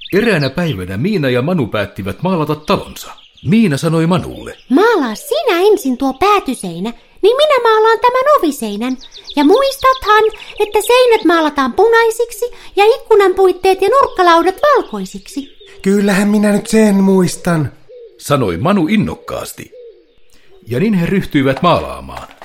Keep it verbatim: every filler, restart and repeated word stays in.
Eräänä päivänä Miina ja Manu päättivät maalata talonsa. Miina sanoi Manulle: Maalaa sinä ensin tuo päätyseinä, niin minä maalaan tämän oviseinän. Ja muistathan, että seinät maalataan punaisiksi ja ikkunan puitteet ja nurkkalaudat valkoisiksi. Kyllähän minä nyt sen muistan, sanoi Manu innokkaasti. Ja niin he ryhtyivät maalaamaan.